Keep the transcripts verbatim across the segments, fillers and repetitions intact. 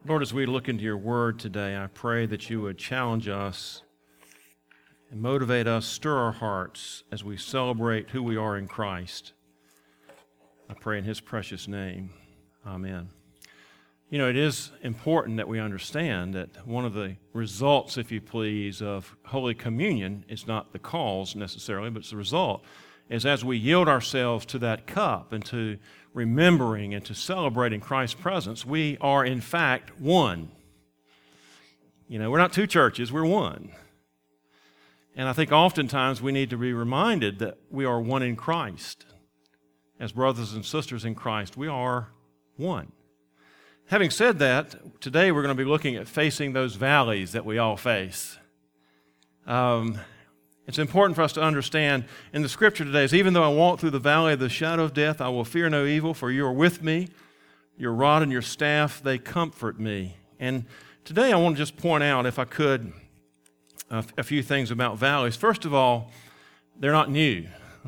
Lord, as we look into your word today, I pray that you would challenge us and motivate us, stir our hearts as we celebrate who we are in Christ. I pray in his precious name. Amen. You know, it is important that we understand that one of the results, if you please, of Holy Communion, it's not the cause necessarily, but it's the result, is as we yield ourselves to that cup and to remembering and to celebrating Christ's presence, we are in fact one. You know, we're not two churches, we're one. And I think oftentimes we need to be reminded that we are one in Christ. As brothers and sisters in Christ, we are one. Having said that, today we're going to be looking at facing those valleys that we all face. Um, it's important for us to understand in the scripture today is even though I walk through the valley of the shadow of death, I will fear no evil, for you are with me. Your rod and your staff, they comfort me. And today I want to just point out, if I could, a, a few things about valleys. First of all, they're not new.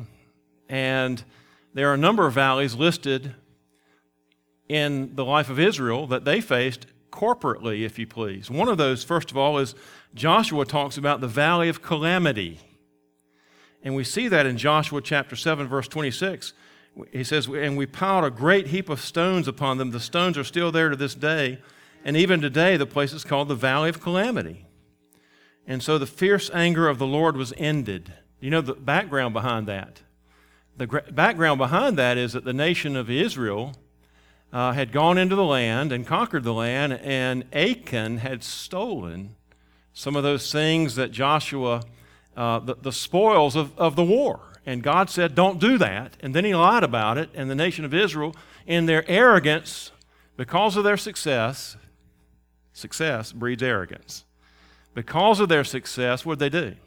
And there are a number of valleys listed in the life of Israel that they faced corporately, if you please. One of those, first of all, is Joshua talks about the valley of calamity. And we see that in Joshua chapter seven, verse twenty-six. He says, and we piled a great heap of stones upon them. The stones are still there to this day. And even today, the place is called the valley of calamity. And so the fierce anger of the Lord was ended. You know the background behind that? The background behind that is that the nation of Israel Uh, had gone into the land and conquered the land, and Achan had stolen some of those things that Joshua, uh, the, the spoils of, of the war. And God said, don't do that. And then he lied about it, and the nation of Israel, in their arrogance, because of their success, success breeds arrogance. Because of their success, what did they do?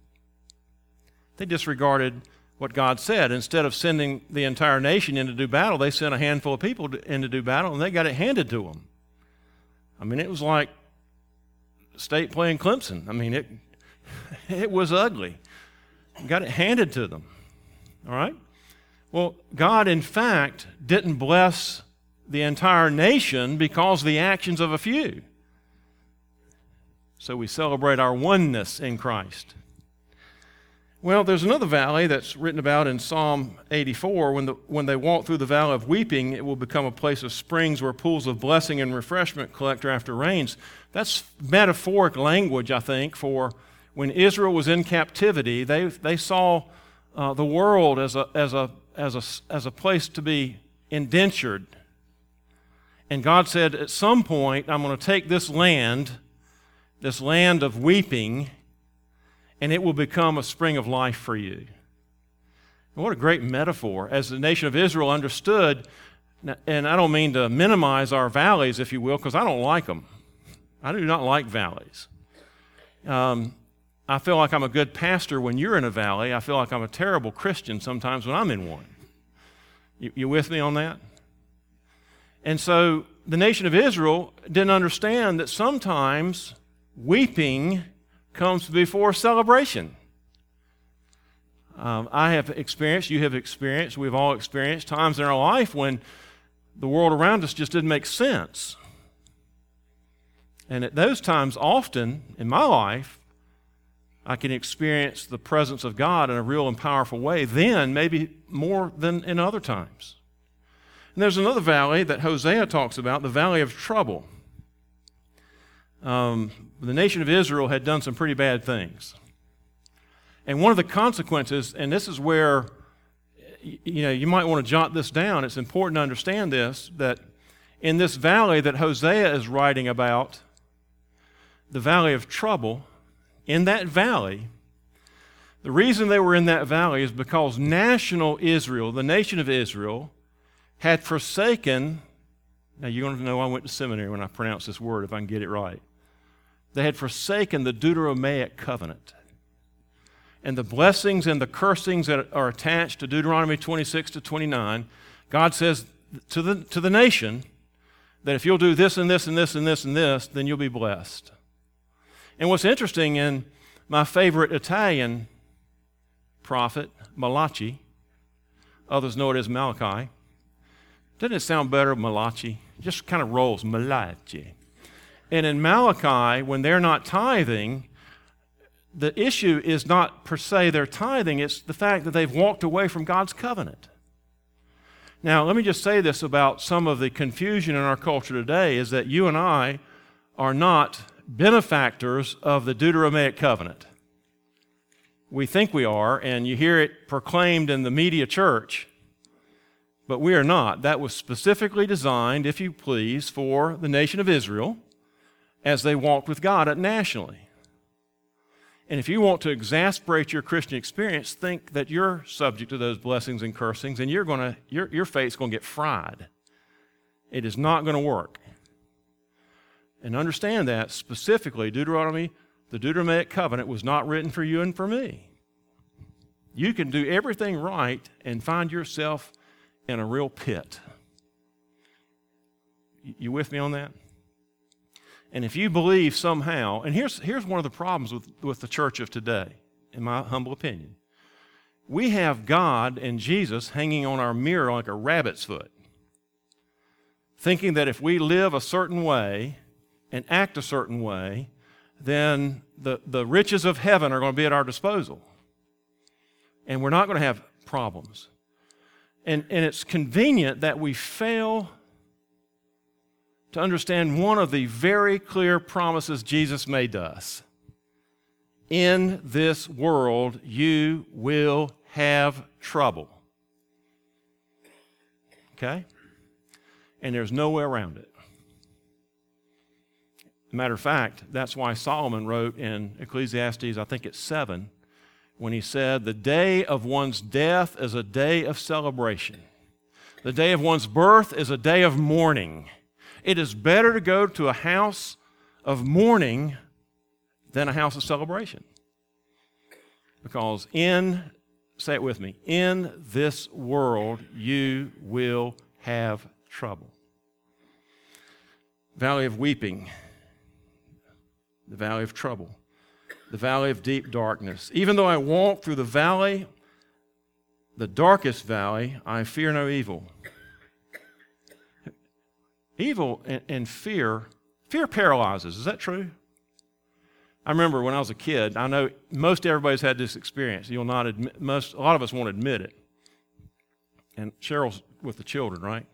They disregarded what God said. Instead of sending the entire nation in to do battle, they sent a handful of people to, in to do battle, and they got it handed to them. I mean, it was like State playing Clemson. I mean, it it was ugly. Got it handed to them. All right? Well, God, in fact, didn't bless the entire nation because of the actions of a few. So we celebrate our oneness in Christ. Well, there's another valley that's written about in Psalm eighty-four. When, the, when they walk through the valley of weeping, it will become a place of springs where pools of blessing and refreshment collect after rains. That's metaphoric language, I think, for when Israel was in captivity. They, they saw uh, the world as a, as, a, as, a, as a place to be indentured. And God said, at some point, I'm going to take this land, this land of weeping, and it will become a spring of life for you. And what a great metaphor. As the nation of Israel understood, and I don't mean to minimize our valleys, if you will, because I don't like them. I do not like valleys. Um, I feel like I'm a good pastor when you're in a valley. I feel like I'm a terrible Christian sometimes when I'm in one. You, you with me on that? And so the nation of Israel didn't understand that sometimes weeping comes before celebration. Um, I have experienced, you have experienced, we've all experienced times in our life when the world around us just didn't make sense. And at those times, often in my life, I can experience the presence of God in a real and powerful way, then maybe more than in other times. And there's another valley that Hosea talks about, the valley of trouble. Um, the nation of Israel had done some pretty bad things. And one of the consequences, and this is where, you know, you might want to jot this down. It's important to understand this, that in this valley that Hosea is writing about, the valley of trouble, in that valley, the reason they were in that valley is because national Israel, the nation of Israel, had forsaken, now you're going to know I went to seminary when I pronounce this word, if I can get it right. They had forsaken the Deuteronomic covenant. And the blessings and the cursings that are attached to Deuteronomy twenty-six to twenty-nine, God says to the, to the nation that if you'll do this and this and this and this and this, then you'll be blessed. And what's interesting, in my favorite Italian prophet, Malachi, others know it as Malachi. Doesn't it sound better, Malachi? It just kind of rolls, Malachi. And in Malachi, when they're not tithing, the issue is not per se their tithing, it's the fact that they've walked away from God's covenant. Now, let me just say this about some of the confusion in our culture today is that you and I are not benefactors of the Deuteronomic covenant. We think we are, and you hear it proclaimed in the media church, but we are not. That was specifically designed, if you please, for the nation of Israel as they walked with God nationally. And if you want to exasperate your Christian experience, think that you're subject to those blessings and cursings, and you're gonna, your, your faith's going to get fried. It is not going to work. And understand that specifically, Deuteronomy, the Deuteronomic covenant was not written for you and for me. You can do everything right and find yourself in a real pit. You with me on that? And if you believe somehow, and here's, here's one of the problems with, with the church of today, in my humble opinion. We have God and Jesus hanging on our mirror like a rabbit's foot, thinking that if we live a certain way and act a certain way, then the, the riches of heaven are going to be at our disposal. And we're not going to have problems. And, and it's convenient that we fail to understand one of the very clear promises Jesus made to us. In this world, you will have trouble. Okay? And there's no way around it. Matter of fact, that's why Solomon wrote in Ecclesiastes, I think it's seven, when he said, the day of one's death is a day of celebration. The day of one's birth is a day of mourning. It is better to go to a house of mourning than a house of celebration. Because in, say it with me, in this world you will have trouble. Valley of weeping, the valley of trouble, the valley of deep darkness. Even though I walk through the valley, the darkest valley, I fear no evil. Evil and, and fear, fear paralyzes. Is that true? I remember when I was a kid, I know most everybody's had this experience. You'll not admit, most, a lot of us won't admit it. And Cheryl's with the children, right?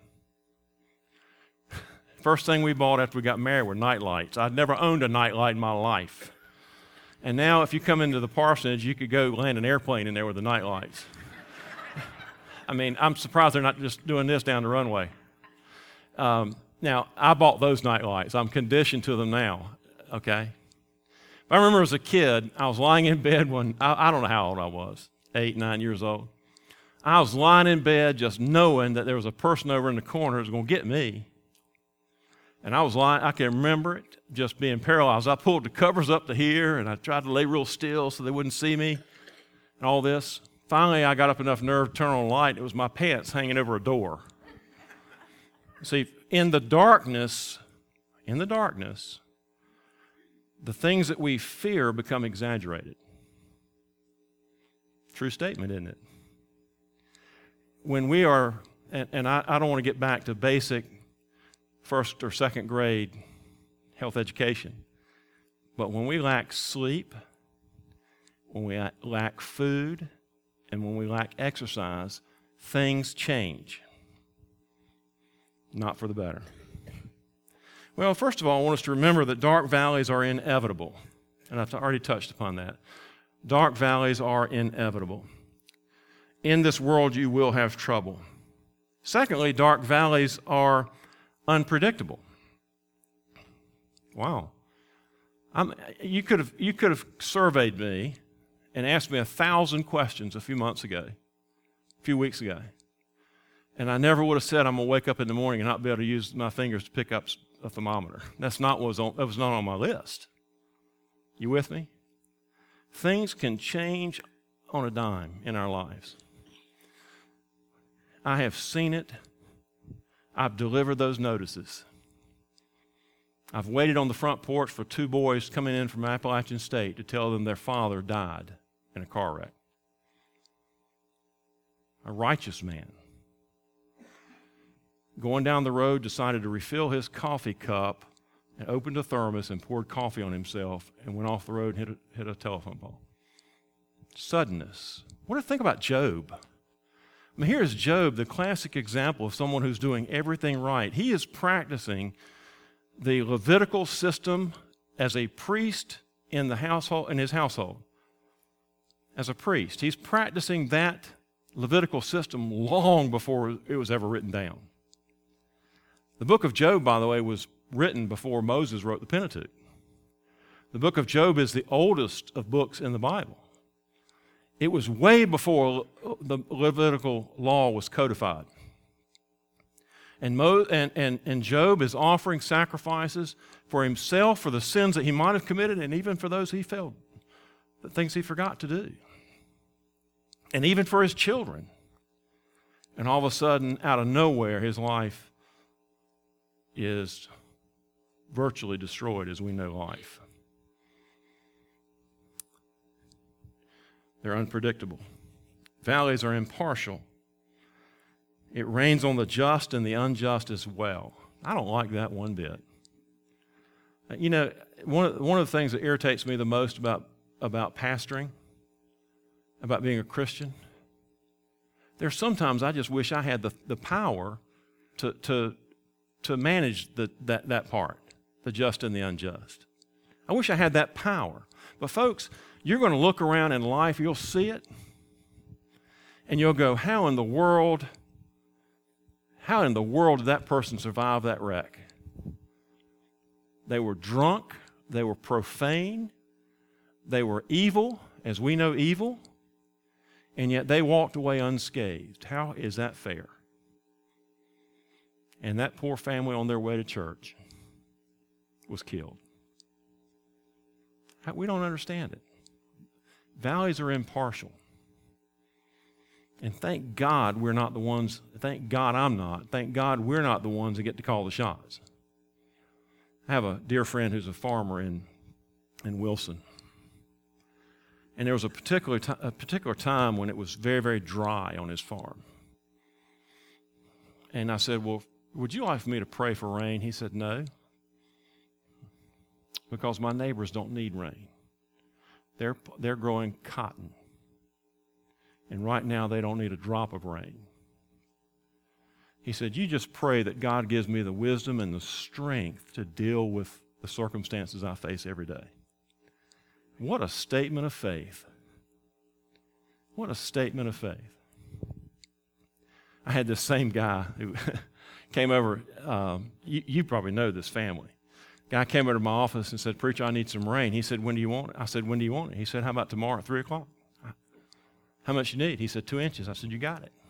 First thing we bought after we got married were night lights. I'd never owned a night light in my life. And now if you come into the parsonage, you could go land an airplane in there with the night lights. I mean, I'm surprised they're not just doing this down the runway. Um, now, I bought those night lights. I'm conditioned to them now, okay? But I remember as a kid, I was lying in bed when, I, I don't know how old I was, eight, nine years old. I was lying in bed just knowing that there was a person over in the corner who was going to get me. And I was lying, I can remember it, just being paralyzed. I pulled the covers up to here, and I tried to lay real still so they wouldn't see me and all this. Finally, I got up enough nerve to turn on a light. It was my pants hanging over a door. See, in the darkness, in the darkness, the things that we fear become exaggerated. True statement, isn't it? When we are, and, and I, I don't want to get back to basic first or second grade health education, but when we lack sleep, when we lack food, and when we lack exercise, things change. Not for the better. Well, first of all, I want us to remember that dark valleys are inevitable. And I've already touched upon that. Dark valleys are inevitable. In this world, you will have trouble. Secondly, dark valleys are unpredictable. Wow. I'm, you could have, you could have surveyed me and asked me a thousand questions a few months ago, a few weeks ago. And I never would have said I'm going to wake up in the morning and not be able to use my fingers to pick up a thermometer. That's not what was on, that was not on my list. You with me? Things can change on a dime in our lives. I have seen it. I've delivered those notices. I've waited on the front porch for two boys coming in from Appalachian State to tell them their father died in a car wreck. A righteous man, going down the road, decided to refill his coffee cup and opened a thermos and poured coffee on himself and went off the road and hit a, hit a telephone pole. Suddenness. What do you think about Job? I mean, here's Job, the classic example of someone who's doing everything right. He is practicing the Levitical system as a priest in the household, in his household. As a priest, he's practicing that Levitical system long before it was ever written down. The book of Job, by the way, was written before Moses wrote the Pentateuch. The book of Job is the oldest of books in the Bible. It was way before the Levitical law was codified. And, Mo, and, and, and Job is offering sacrifices for himself, for the sins that he might have committed, and even for those he failed, the things he forgot to do. And even for his children. And all of a sudden, out of nowhere, his life is virtually destroyed as we know life. They're unpredictable. Valleys are impartial. It rains on the just and the unjust as well. I don't like that one bit. You know, one of, one of the things that irritates me the most about, about pastoring, about being a Christian, there's sometimes I just wish I had the, the power to, to, to manage the, that, that part, the just and the unjust. I wish I had that power. But folks, you're going to look around in life, you'll see it, and you'll go, how in the world, how in the world did that person survive that wreck? They were drunk, they were profane, they were evil, as we know evil, and yet they walked away unscathed. How is that fair? And that poor family on their way to church was killed. We don't understand it. Valleys are impartial. And thank God we're not the ones, thank God I'm not, thank God we're not the ones that get to call the shots. I have a dear friend who's a farmer in, in Wilson. And there was a particular, t- a particular time when it was very, very dry on his farm. And I said, well, would you like for me to pray for rain? He said, no, because my neighbors don't need rain. They're, they're growing cotton. And right now they don't need a drop of rain. He said, you just pray that God gives me the wisdom and the strength to deal with the circumstances I face every day. What a statement of faith. What a statement of faith. I had this same guy who came over. Um, you, you probably know this family. Guy came over to my office and said, preacher, I need some rain. He said, when do you want it? I said, when do you want it? He said, how about tomorrow at three o'clock? How much you need? He said, two inches. I said, you got it.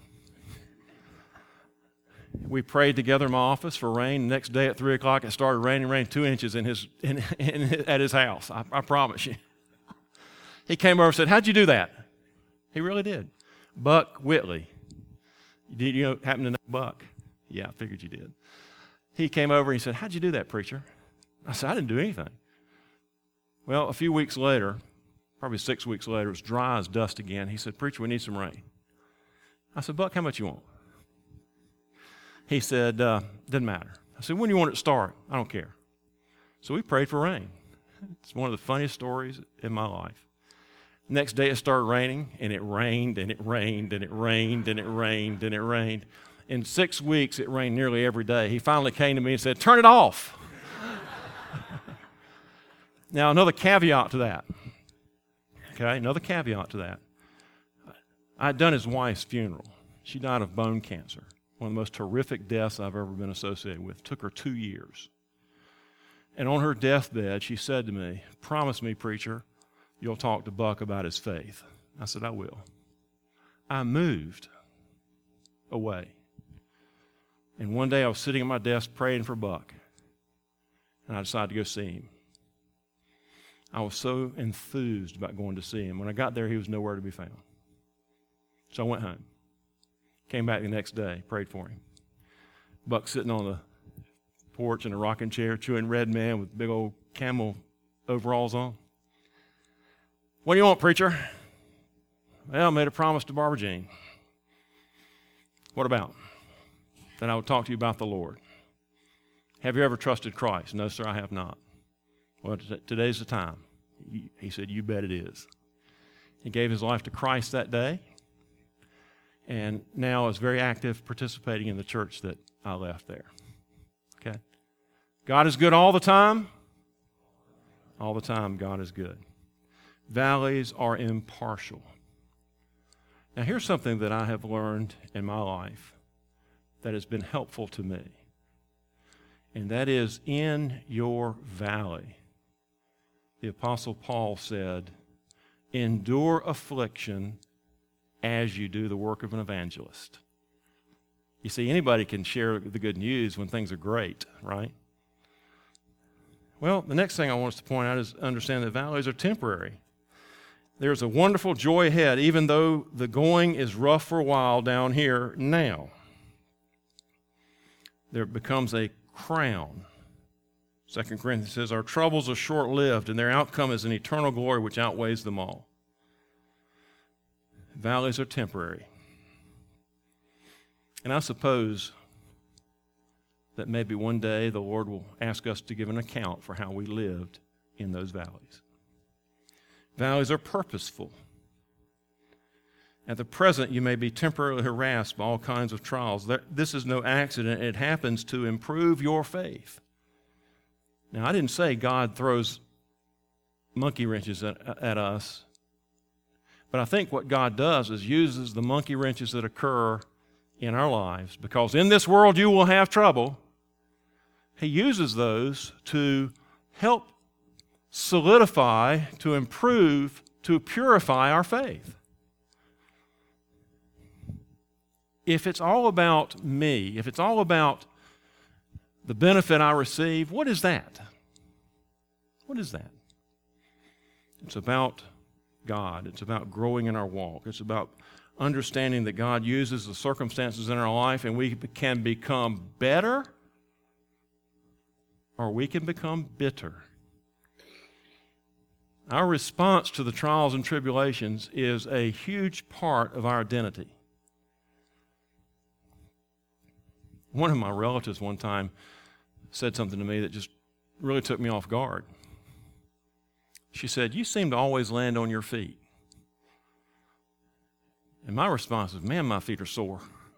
We prayed together in my office for rain. The next day at three o'clock, it started raining, rained two inches in his, in, in, at his house. I, I promise you. He came over and said, how'd you do that? He really did. Buck Whitley. Did you know, happen to know Buck? Yeah, I figured you did. He came over and he said, how'd you do that, preacher? I said, I didn't do anything. Well, a few weeks later, probably six weeks later, it was dry as dust again. He said, preacher, we need some rain. I said, Buck, how much you want? He said, uh, doesn't matter. I said, when do you want it to start? I don't care. So we prayed for rain. It's one of the funniest stories in my life. Next day it started raining, and it rained, and it rained, and it rained, and it rained, and it rained. In six weeks, it rained nearly every day. He finally came to me and said, turn it off. Now, another caveat to that. Okay, another caveat to that. I had done his wife's funeral. She died of bone cancer, one of the most horrific deaths I've ever been associated with. It took her two years. And on her deathbed, she said to me, promise me, preacher, you'll talk to Buck about his faith. I said, I will. I moved away. And one day I was sitting at my desk praying for Buck, and I decided to go see him. I was so enthused about going to see him. When I got there, he was nowhere to be found. So I went home. Came back the next day, prayed for him. Buck sitting on the porch in a rocking chair, chewing Red Man with big old camel overalls on. What do you want, preacher? Well, I made a promise to Barbara Jean. What about? That I would talk to you about the Lord. Have you ever trusted Christ? No, sir, I have not. Well, t- today's the time. He, he said, you bet it is. He gave his life to Christ that day, and now is very active participating in the church that I left there. Okay? God is good all the time. All the time, God is good. Valleys are impartial. Now, here's something that I have learned in my life that has been helpful to me, and that is in your valley, the Apostle Paul said, endure affliction as you do the work of an evangelist. You see, anybody can share the good news when things are great, right? Well, the next thing I want us to point out is understand that valleys are temporary. There's a wonderful joy ahead, even though the going is rough for a while down here now. There becomes a crown. Second Corinthians says, our troubles are short-lived, and their outcome is an eternal glory which outweighs them all. Valleys are temporary. And I suppose that maybe one day the Lord will ask us to give an account for how we lived in those valleys. Valleys are purposeful. At the present, you may be temporarily harassed by all kinds of trials. This is no accident. It happens to improve your faith. Now, I didn't say God throws monkey wrenches at, at us, but I think what God does is uses the monkey wrenches that occur in our lives, because in this world you will have trouble. He uses those to help solidify, to improve, to purify our faith. If it's all about me, if it's all about the benefit I receive, what is that? What is that? It's about God. It's about growing in our walk. It's about understanding that God uses the circumstances in our life, and we can become better or we can become bitter. Our response to the trials and tribulations is a huge part of our identity. One of my relatives one time said something to me that just really took me off guard. She said, you seem to always land on your feet. And my response was, man, my feet are sore.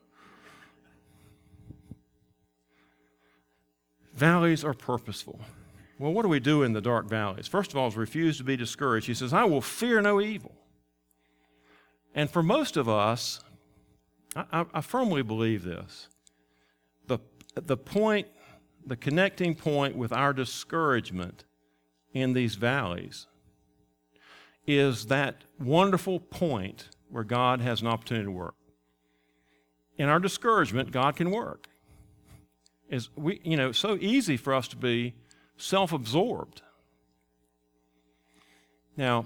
Valleys are purposeful. Well, what do we do in the dark valleys? First of all, is refuse to be discouraged. He says, I will fear no evil. And for most of us, I, I, I firmly believe this. The, the point, the connecting point with our discouragement in these valleys is that wonderful point where God has an opportunity to work. In our discouragement, God can work. Is we, you know, it's so easy for us to be self-absorbed. Now,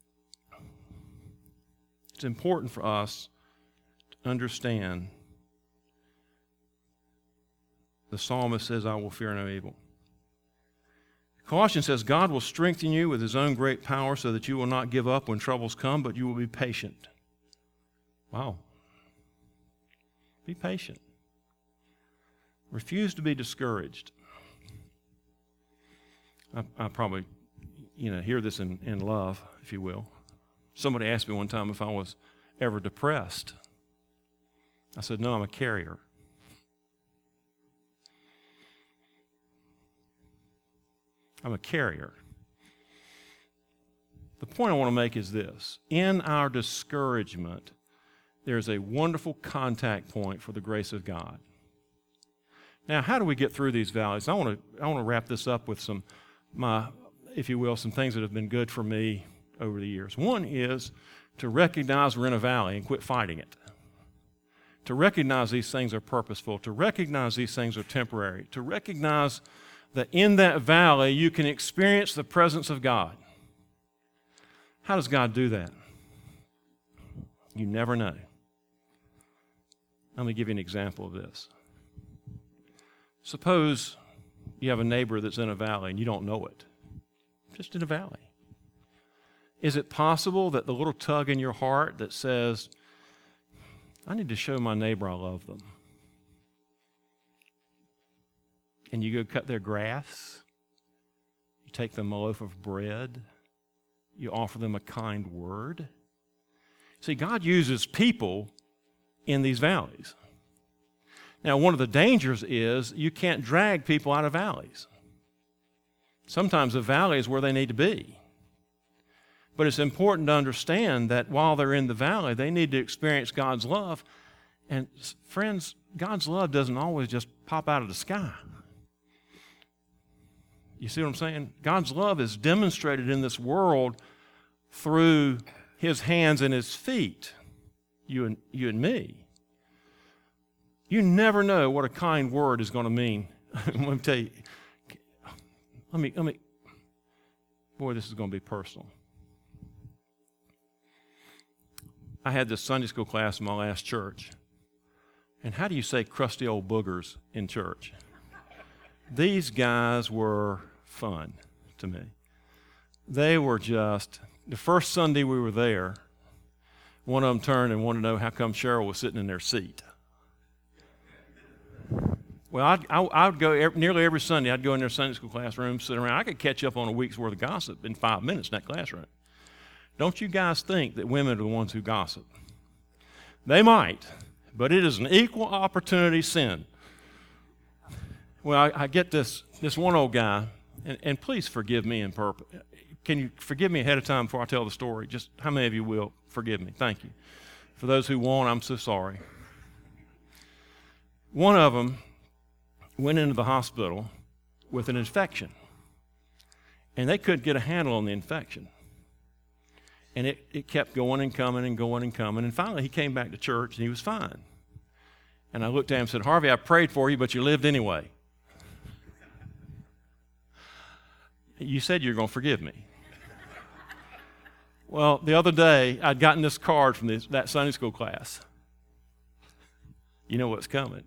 it's important for us to understand the psalmist says, I will fear no evil. Colossians says, God will strengthen you with his own great power so that you will not give up when troubles come, but you will be patient. Wow. Be patient. Refuse to be discouraged. I, I probably, you know, hear this in, in love, if you will. Somebody asked me one time if I was ever depressed. I said, no, I'm a carrier. I'm a carrier. The point I want to make is this. In our discouragement, there's a wonderful contact point for the grace of God. Now, how do we get through these valleys? I want to I want to wrap this up with some, my, if you will, some things that have been good for me over the years. One is to recognize we're in a valley and quit fighting it. To recognize these things are purposeful. To recognize these things are temporary. To recognize that in that valley you can experience the presence of God. How does God do that? You never know. Let me give you an example of this. Suppose you have a neighbor that's in a valley and you don't know it. Just in a valley. Is it possible that the little tug in your heart that says, I need to show my neighbor I love them? and you go cut their grass. You take them a loaf of bread. You offer them a kind word. See, God uses people in these valleys. Now, one of the dangers is you can't drag people out of valleys. Sometimes a valley is where they need to be. But it's important to understand that while they're in the valley, they need to experience God's love. And friends, God's love doesn't always just pop out of the sky. You see what I'm saying? God's love is demonstrated in this world through His hands and His feet, you and, you and me. You never know what a kind word is going to mean. Let me tell you. Let me, let me, boy, this is going to be personal. I had this Sunday school class in my last church. And how do you say crusty old boogers in church? These guys were fun to me. They were just, the first Sunday we were there, one of them turned and wanted to know how come Cheryl was sitting in their seat. Well, I'd, I, I would go every, nearly every Sunday, I'd go in their Sunday school classroom, sit around. I could catch up on a week's worth of gossip in five minutes in that classroom. Don't you guys think that women are the ones who gossip? They might, but it is an equal opportunity sin. Well, I, I get this this one old guy, and, and please forgive me in purpose. Can you forgive me ahead of time before I tell the story? Just how many of you will forgive me? Thank you. For those who won't, I'm so sorry. One of them went into the hospital with an infection, and they couldn't get a handle on the infection. And it, it kept going and coming and going and coming, and finally he came back to church, and he was fine. And I looked at him and said, Harvey, I prayed for you, but you lived anyway. You said you were going to forgive me. Well, the other day, I'd gotten this card from this, that Sunday school class. You know what's coming.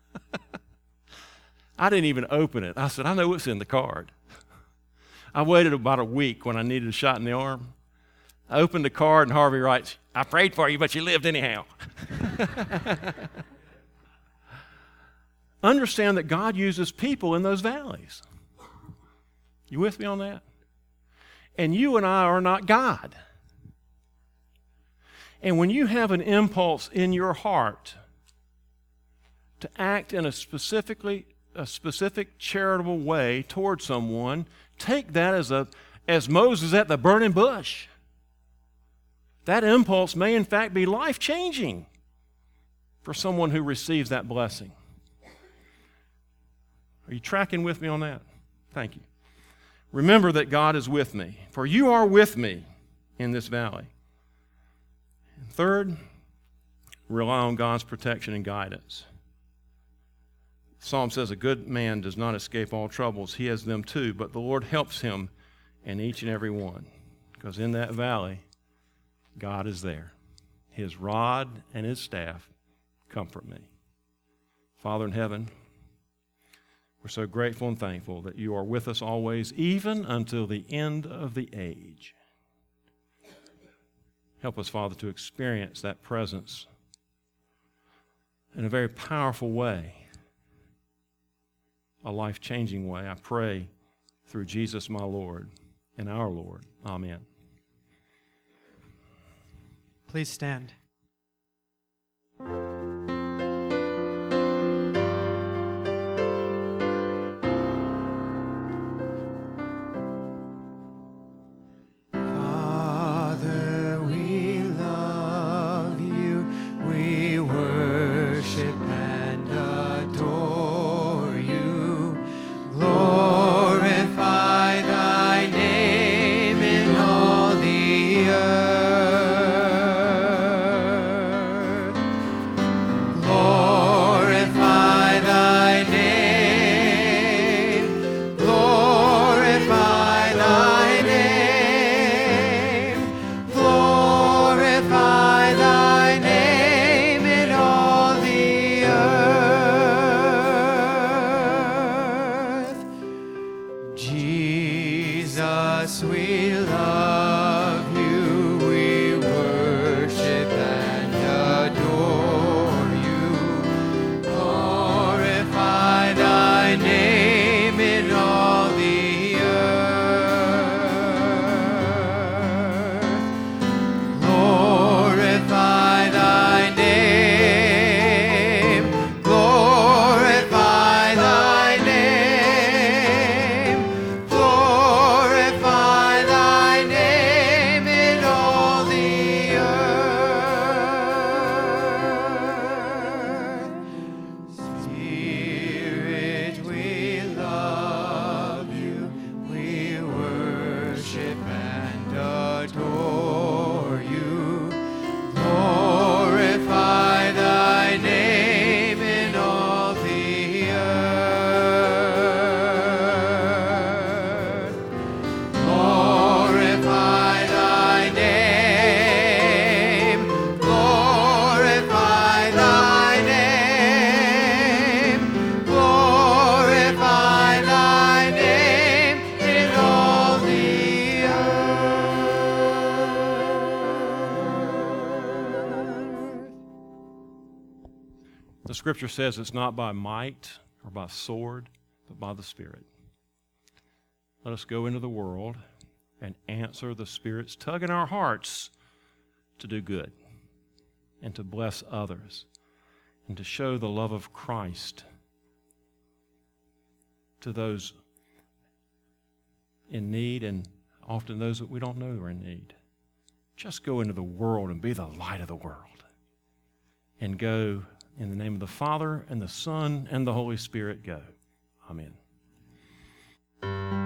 I didn't even open it. I said, I know what's in the card. I waited about a week when I needed a shot in the arm. I opened the card, and Harvey writes, I prayed for you, but you lived anyhow. Understand that God uses people in those valleys. You with me on that? And you and I are not God. And when you have an impulse in your heart to act in a specifically a specific charitable way toward someone, take that as a as Moses at the burning bush. That impulse may in fact be life-changing for someone who receives that blessing. Are you tracking with me on that? Thank you. Remember that God is with me, for you are with me in this valley. And third, rely on God's protection and guidance. Psalm says, a good man does not escape all troubles. He has them too, but the Lord helps him in each and every one. Because in that valley, God is there. His rod and His staff comfort me. Father in heaven, we're so grateful and thankful that you are with us always, even until the end of the age. Help us, Father, to experience that presence in a very powerful way, a life-changing way. I pray through Jesus, my Lord, and our Lord. Amen. Please stand. Father, we love you. We worship and adore you. Glorify thy name in all the earth. Glorify thy name. Glorify thy name. Glorify thy name in all the earth. Jesus, we love you. We worship and adore you. Glorify thy name. Scripture says it's not by might or by sword, but by the Spirit. Let us go into the world and answer the Spirit's tug in our hearts to do good and to bless others and to show the love of Christ to those in need and often those that we don't know are in need. Just go into the world and be the light of the world. And go in the name of the Father and the Son and the Holy Spirit, go. Amen.